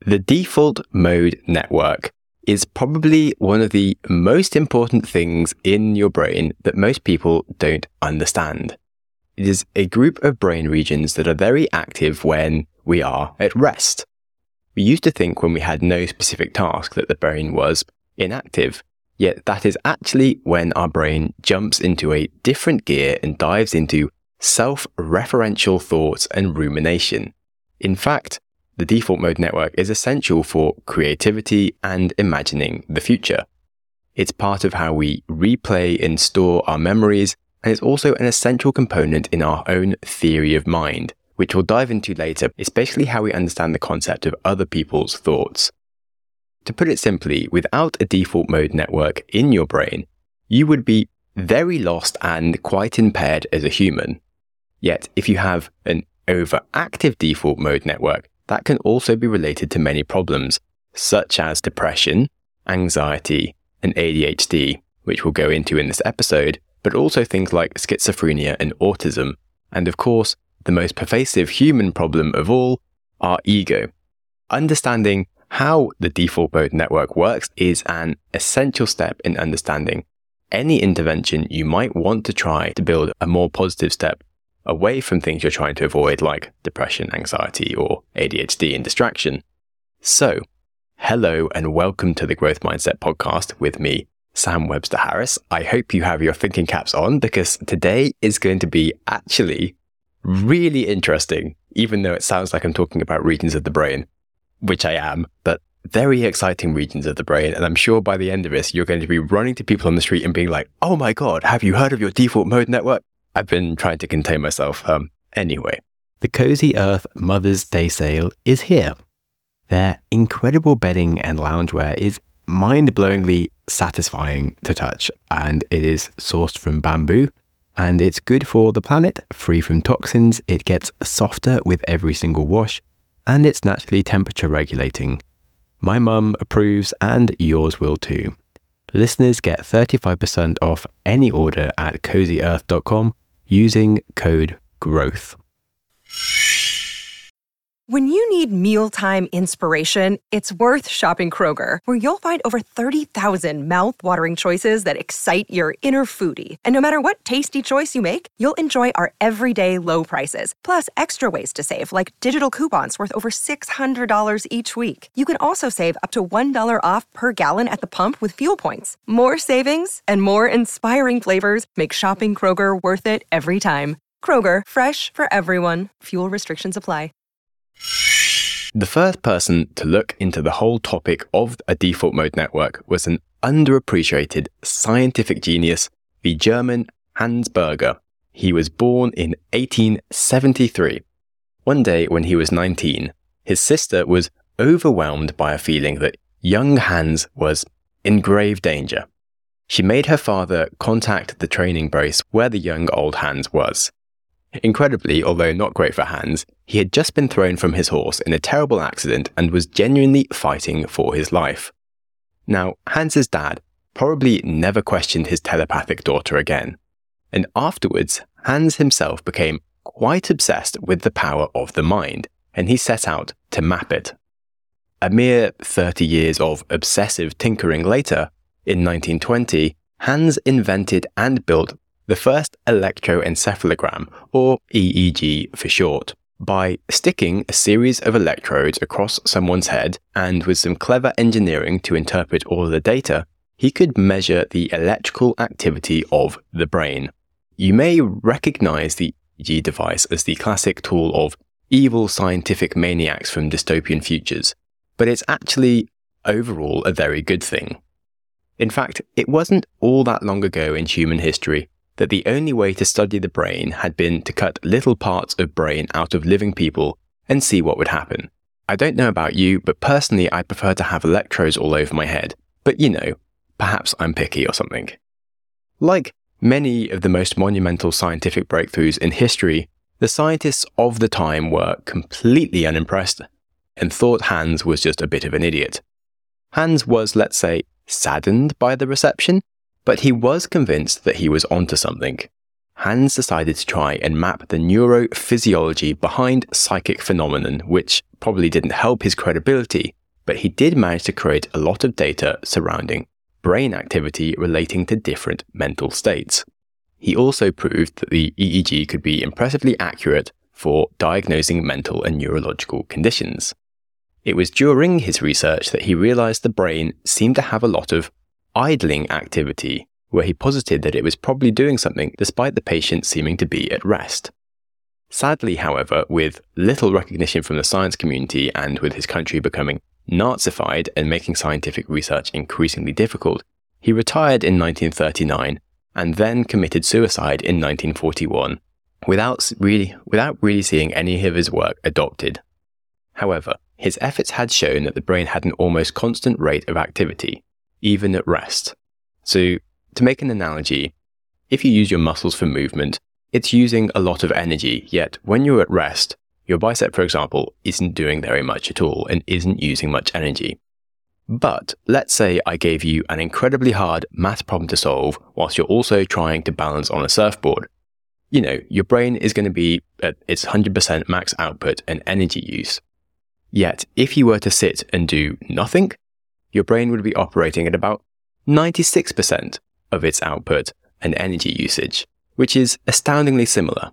The default mode network is probably one of the most important things in your brain that most people don't understand. It is a group of brain regions that are very active when we are at rest. We used to think when we had no specific task that the brain was inactive, yet that is actually when our brain jumps into a different gear and dives into self-referential thoughts and rumination. In fact, the default mode network is essential for creativity and imagining the future. It's part of how we replay and store our memories, and it's also an essential component in our own theory of mind, which we'll dive into later. It's basically how we understand the concept of other people's thoughts. To put it simply, without a default mode network in your brain, you would be very lost and quite impaired as a human. Yet, if you have an overactive default mode network, that can also be related to many problems, such as depression, anxiety, and ADHD, which we'll go into in this episode, but also things like schizophrenia and autism, and of course, the most pervasive human problem of all, our ego. Understanding how the default mode network works is an essential step in understanding any intervention you might want to try to build a more positive step away from things you're trying to avoid, like depression, anxiety, or ADHD and distraction. So, hello and welcome to the Growth Mindset Podcast with me, Sam Webster Harris. I hope you have your thinking caps on because today is going to be actually really interesting, even though it sounds like I'm talking about regions of the brain, which I am, but very exciting regions of the brain. And I'm sure by the end of this, you're going to be running to people on the street and being like, oh my God, have you heard of your default mode network? I've been trying to contain myself. Anyway, the Cozy Earth Mother's Day sale is here. Their incredible bedding and loungewear is mind-blowingly satisfying to touch, and it is sourced from bamboo, and it's good for the planet, free from toxins. It gets softer with every single wash, and it's naturally temperature regulating. My mum approves, and yours will too. Listeners get 35% off any order at cozyearth.com using code GROWTH. When you need mealtime inspiration, it's worth shopping Kroger, where you'll find over 30,000 mouth-watering choices that excite your inner foodie. And no matter what tasty choice you make, you'll enjoy our everyday low prices, plus extra ways to save, like digital coupons worth over $600 each week. You can also save up to $1 off per gallon at the pump with fuel points. More savings and more inspiring flavors make shopping Kroger worth it every time. Kroger, fresh for everyone. Fuel restrictions apply. The first person to look into the whole topic of a default mode network was an underappreciated scientific genius, the German Hans Berger. He was born in 1873. One day when he was 19, his sister was overwhelmed by a feeling that young Hans was in grave danger. She made her father contact the training base where the young old Hans was. Incredibly, although not great for Hans, he had just been thrown from his horse in a terrible accident and was genuinely fighting for his life. Now, Hans's dad probably never questioned his telepathic daughter again, and afterwards, Hans himself became quite obsessed with the power of the mind, and he set out to map it. A mere 30 years of obsessive tinkering later, in 1920, Hans invented and built the first electroencephalogram, or EEG for short, by sticking a series of electrodes across someone's head, and with some clever engineering to interpret all of the data, he could measure the electrical activity of the brain. You may recognize the EEG device as the classic tool of evil scientific maniacs from dystopian futures, but it's actually overall a very good thing. In fact, it wasn't all that long ago in human history that the only way to study the brain had been to cut little parts of brain out of living people and see what would happen. I don't know about you, but personally I prefer to have electrodes all over my head. But you know, perhaps I'm picky or something. Like many of the most monumental scientific breakthroughs in history, the scientists of the time were completely unimpressed and thought Hans was just a bit of an idiot. Hans was, let's say, saddened by the reception, but he was convinced that he was onto something. Hans decided to try and map the neurophysiology behind psychic phenomenon, which probably didn't help his credibility, but he did manage to create a lot of data surrounding brain activity relating to different mental states. He also proved that the EEG could be impressively accurate for diagnosing mental and neurological conditions. It was during his research that he realized the brain seemed to have a lot of idling activity, where he posited that it was probably doing something despite the patient seeming to be at rest. Sadly, however, with little recognition from the science community and with his country becoming Nazified and making scientific research increasingly difficult, he retired in 1939 and then committed suicide in 1941 without really seeing any of his work adopted. However, his efforts had shown that the brain had an almost constant rate of activity, even at rest. So, to make an analogy, if you use your muscles for movement, it's using a lot of energy, yet when you're at rest, your bicep, for example, isn't doing very much at all and isn't using much energy. But let's say I gave you an incredibly hard math problem to solve whilst you're also trying to balance on a surfboard. Your brain is going to be at its 100% max output and energy use. Yet, if you were to sit and do nothing, your brain would be operating at about 96% of its output and energy usage, which is astoundingly similar.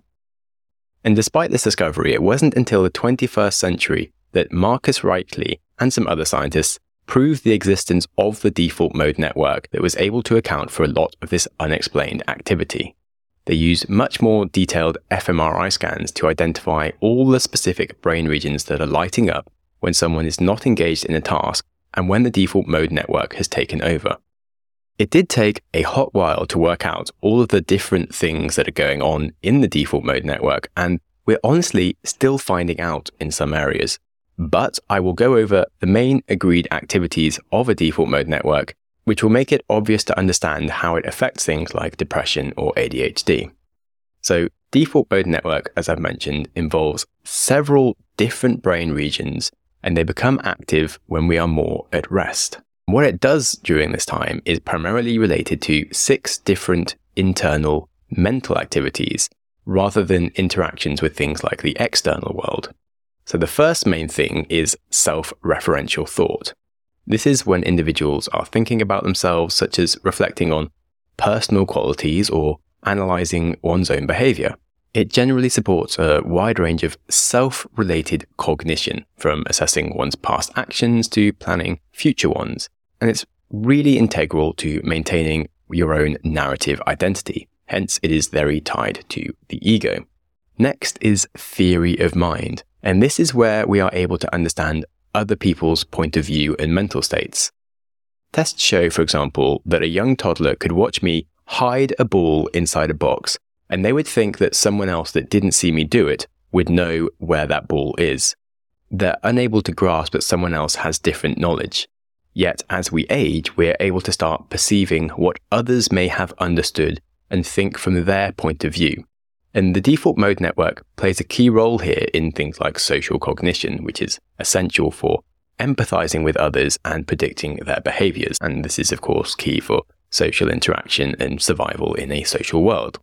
And despite this discovery, it wasn't until the 21st century that Marcus Raichle and some other scientists proved the existence of the default mode network that was able to account for a lot of this unexplained activity. They used much more detailed fMRI scans to identify all the specific brain regions that are lighting up when someone is not engaged in a task and when the default mode network has taken over. It did take a hot while to work out all of the different things that are going on in the default mode network, and we're honestly still finding out in some areas. But I will go over the main agreed activities of a default mode network, which will make it obvious to understand how it affects things like depression or ADHD. So, default mode network, as I've mentioned, involves several different brain regions, and they become active when we are more at rest. What it does during this time is primarily related to 6 different internal mental activities, rather than interactions with things like the external world. So the first main thing is self-referential thought. This is when individuals are thinking about themselves, such as reflecting on personal qualities or analyzing one's own behavior. It generally supports a wide range of self-related cognition, from assessing one's past actions to planning future ones. And it's really integral to maintaining your own narrative identity. Hence, it is very tied to the ego. Next is theory of mind. And this is where we are able to understand other people's point of view and mental states. Tests show, for example, that a young toddler could watch me hide a ball inside a box, and they would think that someone else that didn't see me do it would know where that ball is. They're unable to grasp that someone else has different knowledge. Yet, as we age, we're able to start perceiving what others may have understood and think from their point of view. And the default mode network plays a key role here in things like social cognition, which is essential for empathizing with others and predicting their behaviors. And this is, of course, key for social interaction and survival in a social world.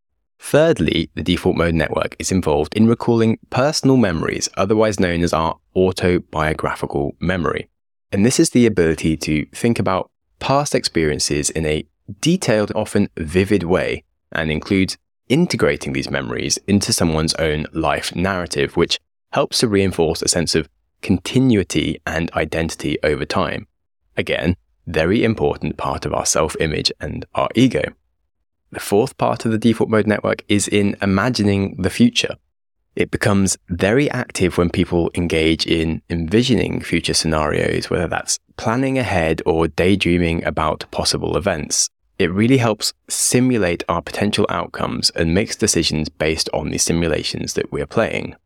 Thirdly, the default mode network is involved in recalling personal memories, otherwise known as our autobiographical memory. And this is the ability to think about past experiences in a detailed, often vivid way, and includes integrating these memories into someone's own life narrative, which helps to reinforce a sense of continuity and identity over time. Again, very important part of our self-image and our ego. The fourth part of the default mode network is in imagining the future. It becomes very active when people engage in envisioning future scenarios, whether that's planning ahead or daydreaming about possible events. It really helps simulate our potential outcomes and makes decisions based on the simulations that we're playing.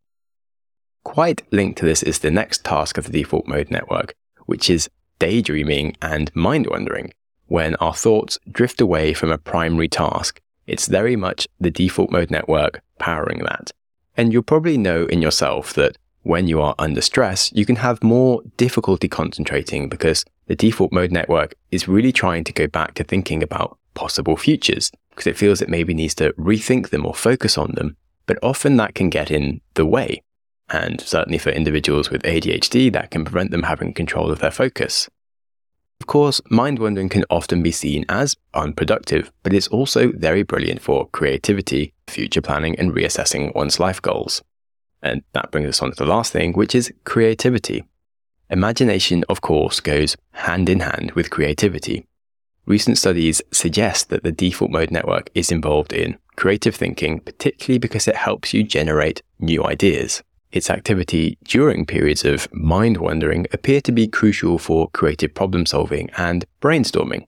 Quite linked to this is the next task of the default mode network, which is daydreaming and mind-wandering. When our thoughts drift away from a primary task, it's very much the default mode network powering that. And you'll probably know in yourself that when you are under stress, you can have more difficulty concentrating because the default mode network is really trying to go back to thinking about possible futures because it feels it maybe needs to rethink them or focus on them, but often that can get in the way. And certainly for individuals with ADHD, that can prevent them having control of their focus. Of course, mind wandering can often be seen as unproductive, but it's also very brilliant for creativity, future planning, and reassessing one's life goals. And that brings us on to the last thing, which is creativity. Imagination, of course, goes hand in hand with creativity. Recent studies suggest that the default mode network is involved in creative thinking, particularly because it helps you generate new ideas. Its activity during periods of mind wandering appear to be crucial for creative problem solving and brainstorming.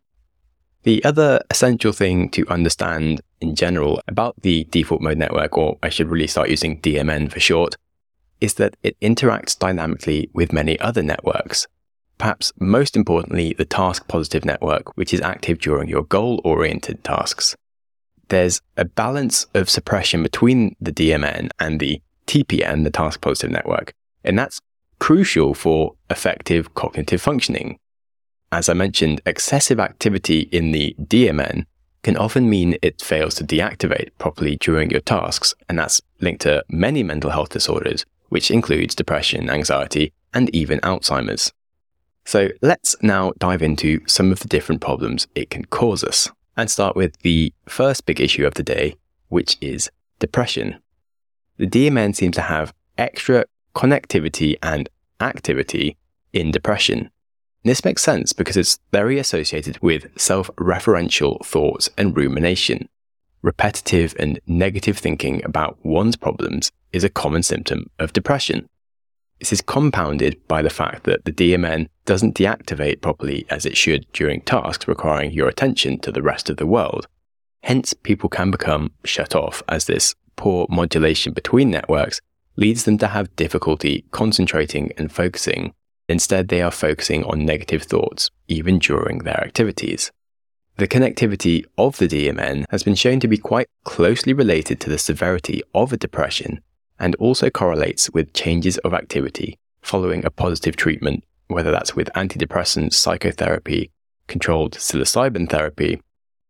The other essential thing to understand in general about the default mode network, or I should really start using DMN for short, is that it interacts dynamically with many other networks. Perhaps most importantly, the task positive network, which is active during your goal-oriented tasks. There's a balance of suppression between the DMN and the TPN, the task positive network, and that's crucial for effective cognitive functioning. As I mentioned, excessive activity in the DMN can often mean it fails to deactivate properly during your tasks, and that's linked to many mental health disorders, which includes depression, anxiety, and even Alzheimer's. So let's now dive into some of the different problems it can cause us, and start with the first big issue of the day, which is depression. The DMN seems to have extra connectivity and activity in depression. This makes sense because it's very associated with self-referential thoughts and rumination. Repetitive and negative thinking about one's problems is a common symptom of depression. This is compounded by the fact that the DMN doesn't deactivate properly as it should during tasks requiring your attention to the rest of the world. Hence, people can become shut off as this poor modulation between networks leads them to have difficulty concentrating and focusing. Instead, they are focusing on negative thoughts, even during their activities. The connectivity of the DMN has been shown to be quite closely related to the severity of a depression, and also correlates with changes of activity following a positive treatment, whether that's with antidepressants, psychotherapy, controlled psilocybin therapy,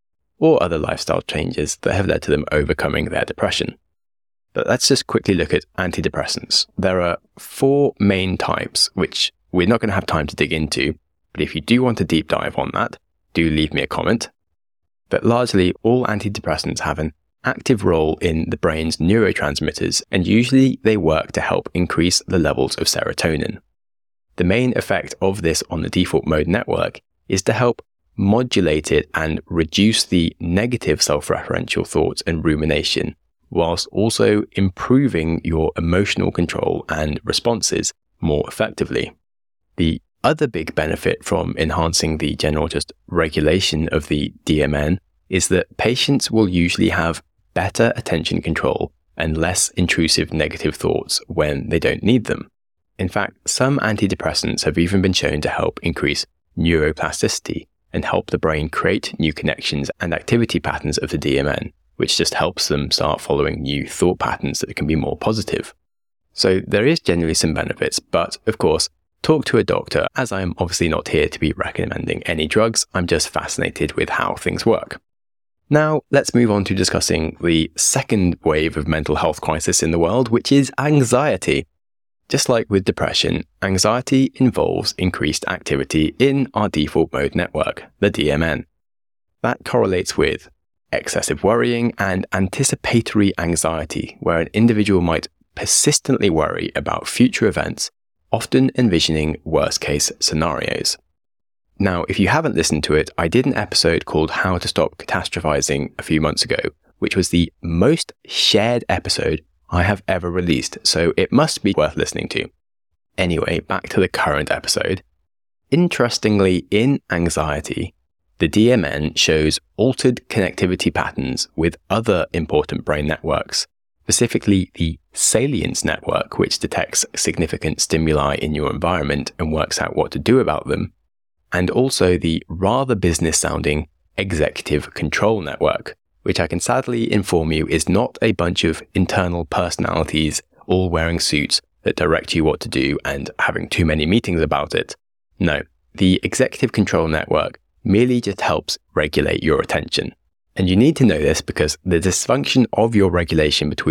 or other lifestyle changes that have led to them overcoming their depression. But let's just quickly look at antidepressants. There are 4 main types, which we're not going to have time to dig into, but if you do want a deep dive on that, do leave me a comment. But largely, all antidepressants have an active role in the brain's neurotransmitters, and usually they work to help increase the levels of serotonin. The main effect of this on the default mode network is to help modulate it and reduce the negative self-referential thoughts and rumination, whilst also improving your emotional control and responses more effectively. The other big benefit from enhancing the general just regulation of the DMN is that patients will usually have better attention control and less intrusive negative thoughts when they don't need them. In fact, some antidepressants have even been shown to help increase neuroplasticity and help the brain create new connections and activity patterns of the DMN, which just helps them start following new thought patterns that can be more positive. So there is generally some benefits, but of course, talk to a doctor, as I am obviously not here to be recommending any drugs. I'm just fascinated with how things work. Now, let's move on to discussing the second wave of mental health crisis in the world, which is anxiety. Just like with depression, anxiety involves increased activity in our default mode network, the DMN. That correlates with excessive worrying and anticipatory anxiety, where an individual might persistently worry about future events, often envisioning worst-case scenarios. Now, if you haven't listened to it, I did an episode called How to Stop Catastrophizing a few months ago, which was the most shared episode I have ever released, so it must be worth listening to. Anyway, back to the current episode. Interestingly, in anxiety, the DMN shows altered connectivity patterns with other important brain networks, specifically the salience network, which detects significant stimuli in your environment and works out what to do about them, and also the rather business-sounding executive control network, which I can sadly inform you is not a bunch of internal personalities all wearing suits that direct you what to do and having too many meetings about it. No, the executive control network merely just helps regulate your attention. And you need to know this because the dysfunction of your regulation between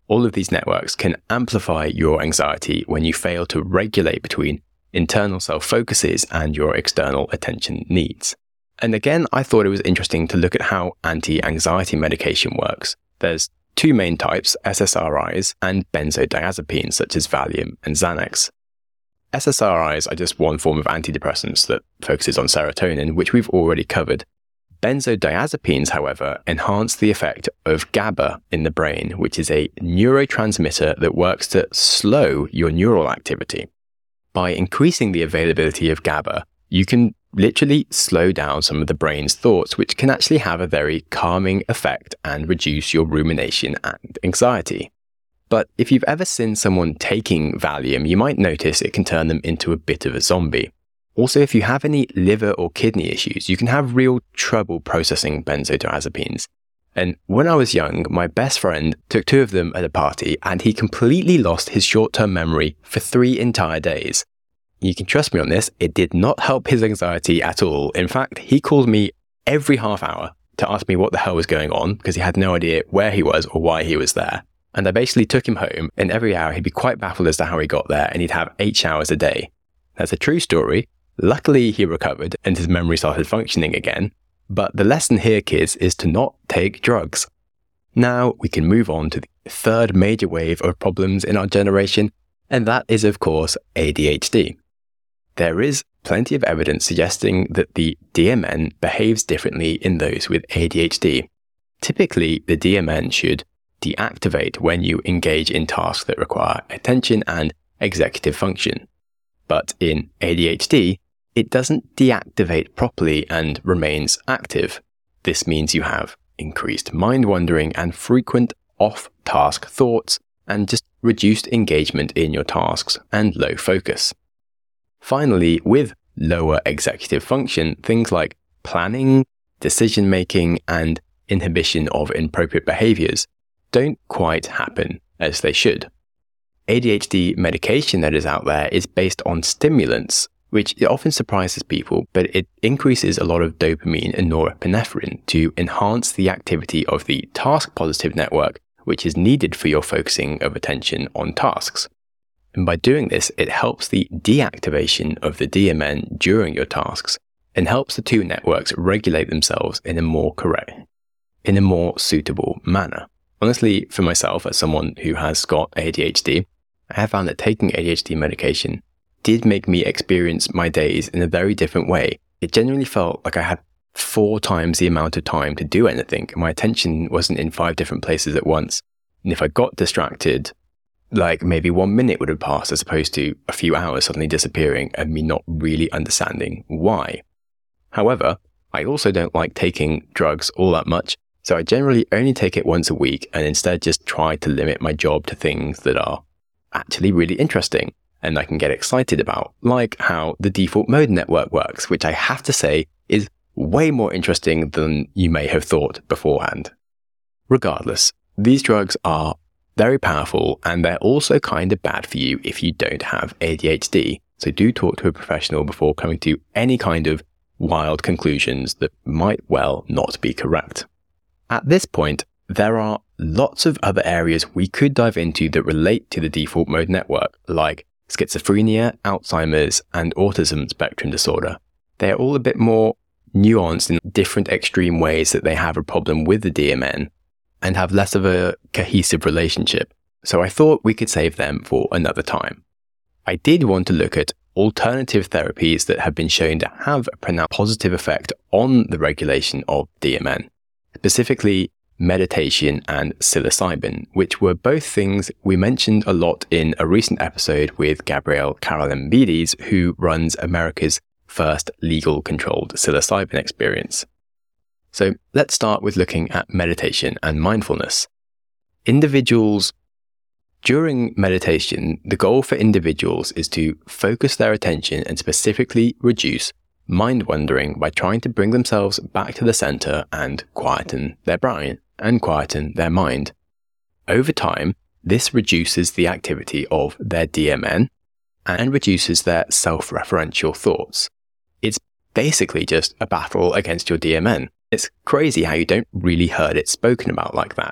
All of these networks can amplify your anxiety when you fail to regulate between internal self-focuses and your external attention needs. And again, I thought it was interesting to look at how anti-anxiety medication works. There's two main types, SSRIs and benzodiazepines such as Valium and Xanax. SSRIs are just one form of antidepressants that focuses on serotonin, which we've already covered. Benzodiazepines, however, enhance the effect of GABA in the brain, which is a neurotransmitter that works to slow your neural activity. By increasing the availability of GABA, you can literally slow down some of the brain's thoughts, which can actually have a very calming effect and reduce your rumination and anxiety. But if you've ever seen someone taking Valium, you might notice it can turn them into a bit of a zombie. Also, if you have any liver or kidney issues, you can have real trouble processing benzodiazepines. And when I was young, my best friend took 2 of them at a party and he completely lost his short-term memory for 3 entire days. You can trust me on this, it did not help his anxiety at all. In fact, he called me every half hour to ask me what the hell was going on because he had no idea where he was or why he was there. And I basically took him home, and every hour he'd be quite baffled as to how he got there, and he'd have 8 showers a day. That's a true story. Luckily, he recovered and his memory started functioning again. But the lesson here, kids, is to not take drugs. Now we can move on to the third major wave of problems in our generation, and that is, of course, ADHD. There is plenty of evidence suggesting that the DMN behaves differently in those with ADHD. Typically, the DMN should deactivate when you engage in tasks that require attention and executive function. But in ADHD, it doesn't deactivate properly and remains active. This means you have increased mind wandering and frequent off-task thoughts and just reduced engagement in your tasks and low focus. Finally, with lower executive function, things like planning, decision-making, and inhibition of inappropriate behaviors don't quite happen as they should. ADHD medication that is out there is based on stimulants, which often surprises people, but it increases a lot of dopamine and norepinephrine to enhance the activity of the task-positive network, which is needed for your focusing of attention on tasks. And by doing this, it helps the deactivation of the DMN during your tasks and helps the two networks regulate themselves in a more suitable manner. Honestly, for myself, as someone who has got ADHD, I have found that taking ADHD medication did make me experience my days in a very different way. It genuinely felt like I had 4 times the amount of time to do anything. My attention wasn't in 5 different places at once. And if I got distracted, like maybe 1 minute would have passed as opposed to a few hours suddenly disappearing and me not really understanding why. However, I also don't like taking drugs all that much, so I generally only take it once a week and instead just try to limit my job to things that are actually really interesting and I can get excited about, like how the default mode network works, which I have to say is way more interesting than you may have thought beforehand. Regardless, these drugs are very powerful and they're also kind of bad for you if you don't have ADHD. So do talk to a professional before coming to any kind of wild conclusions that might well not be correct. At this point, there are lots of other areas we could dive into that relate to the default mode network, like schizophrenia, Alzheimer's, and autism spectrum disorder. They're all a bit more nuanced in different extreme ways that they have a problem with the DMN and have less of a cohesive relationship. So I thought we could save them for another time. I did want to look at alternative therapies that have been shown to have a pronounced positive effect on the regulation of DMN, specifically meditation and psilocybin, which were both things we mentioned a lot in a recent episode with Gabrielle Karolambides, who runs America's first legal controlled psilocybin experience. So let's start with looking at meditation and mindfulness. During meditation, the goal for individuals is to focus their attention and specifically reduce mind wandering by trying to bring themselves back to the center and quieten their brain and quieten their mind. Over time, this reduces the activity of their DMN and reduces their self-referential thoughts. It's basically just a battle against your DMN. It's crazy how you don't really hear it spoken about like that.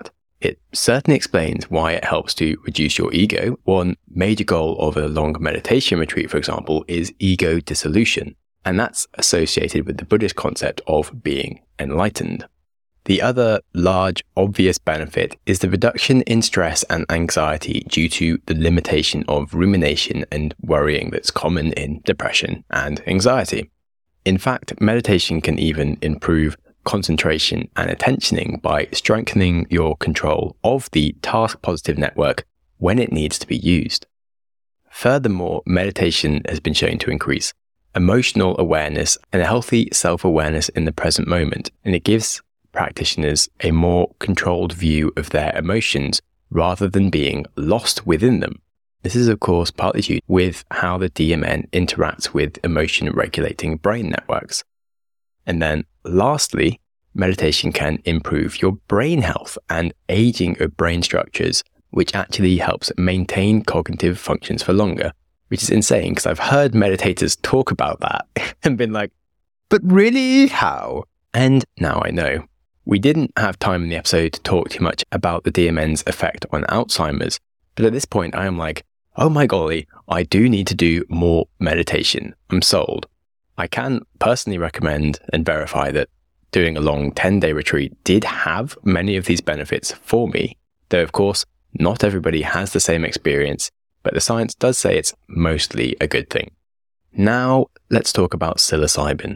It certainly explains why it helps to reduce your ego. One major goal of a long meditation retreat, for example, is ego dissolution, and that's associated with the Buddhist concept of being enlightened. The other large, obvious benefit is the reduction in stress and anxiety due to the limitation of rumination and worrying that's common in depression and anxiety. In fact, meditation can even improve concentration and attentioning by strengthening your control of the task-positive network when it needs to be used. Furthermore, meditation has been shown to increase emotional awareness and a healthy self-awareness in the present moment, and it gives practitioners a more controlled view of their emotions rather than being lost within them. This is, of course, partly due with how the DMN interacts with emotion-regulating brain networks. And then, lastly, meditation can improve your brain health and aging of brain structures, which actually helps maintain cognitive functions for longer, which is insane because I've heard meditators talk about that and been like, but really, how? And now I know. We didn't have time in the episode to talk too much about the DMN's effect on Alzheimer's, but at this point I am like, oh my golly, I do need to do more meditation. I'm sold. I can personally recommend and verify that doing a long 10-day retreat did have many of these benefits for me, though of course, not everybody has the same experience, but the science does say it's mostly a good thing. Now, let's talk about psilocybin.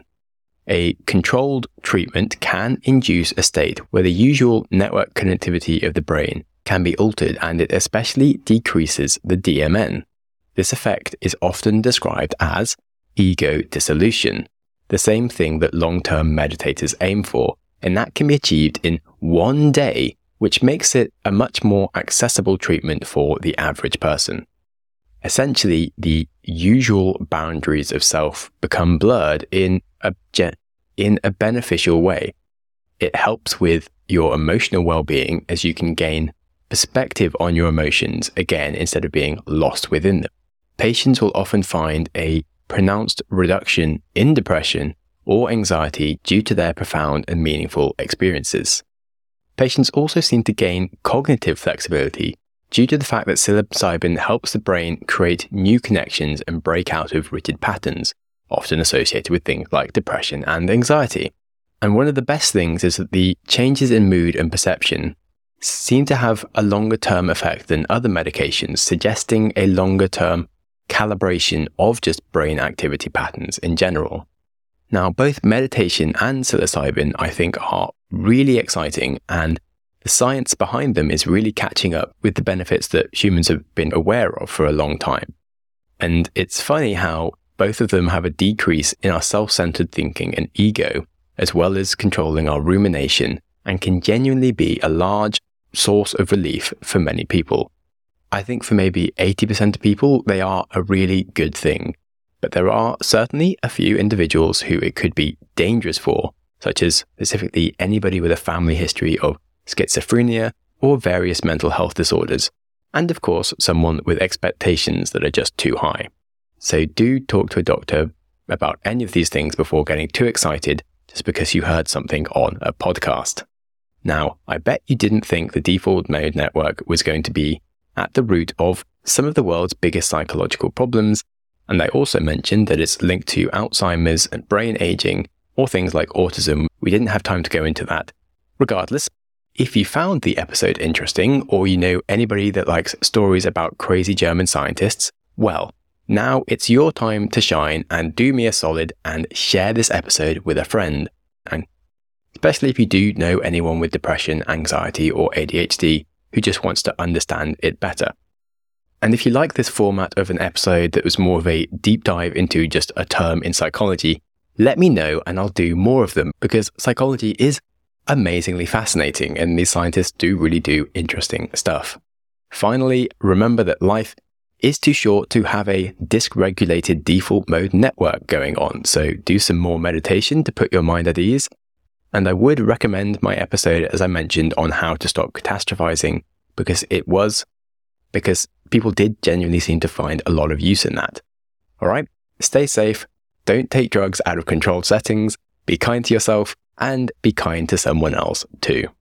A controlled treatment can induce a state where the usual network connectivity of the brain can be altered, and it especially decreases the DMN. This effect is often described as ego dissolution, the same thing that long-term meditators aim for, and that can be achieved in one day, which makes it a much more accessible treatment for the average person. Essentially, the usual boundaries of self become blurred in a beneficial way. It helps with your emotional well-being as you can gain perspective on your emotions again instead of being lost within them. Patients will often find a pronounced reduction in depression or anxiety due to their profound and meaningful experiences. Patients also seem to gain cognitive flexibility due to the fact that psilocybin helps the brain create new connections and break out of rigid patterns, often associated with things like depression and anxiety. And one of the best things is that the changes in mood and perception seem to have a longer-term effect than other medications, suggesting a longer-term calibration of just brain activity patterns in general. Now, both meditation and psilocybin, I think, are really exciting, and the science behind them is really catching up with the benefits that humans have been aware of for a long time. And it's funny how both of them have a decrease in our self-centered thinking and ego, as well as controlling our rumination, and can genuinely be a large source of relief for many people. I think for maybe 80% of people, they are a really good thing. But there are certainly a few individuals who it could be dangerous for, such as specifically anybody with a family history of schizophrenia or various mental health disorders, and of course, someone with expectations that are just too high. So do talk to a doctor about any of these things before getting too excited just because you heard something on a podcast. Now, I bet you didn't think the default mode network was going to be at the root of some of the world's biggest psychological problems, and I also mentioned that it's linked to Alzheimer's and brain aging, or things like autism. We didn't have time to go into that. Regardless, if you found the episode interesting, or you know anybody that likes stories about crazy German scientists, well, now it's your time to shine and do me a solid and share this episode with a friend. And especially if you do know anyone with depression, anxiety, or ADHD who just wants to understand it better. And if you like this format of an episode that was more of a deep dive into just a term in psychology, let me know and I'll do more of them, because psychology is amazingly fascinating and these scientists do really do interesting stuff. Finally, remember that life is too short to have a dysregulated default mode network going on, so do some more meditation to put your mind at ease. And I would recommend my episode, as I mentioned, on how to stop catastrophizing, because people did genuinely seem to find a lot of use in that. All right, stay safe, don't take drugs out of controlled settings, be kind to yourself, and be kind to someone else too.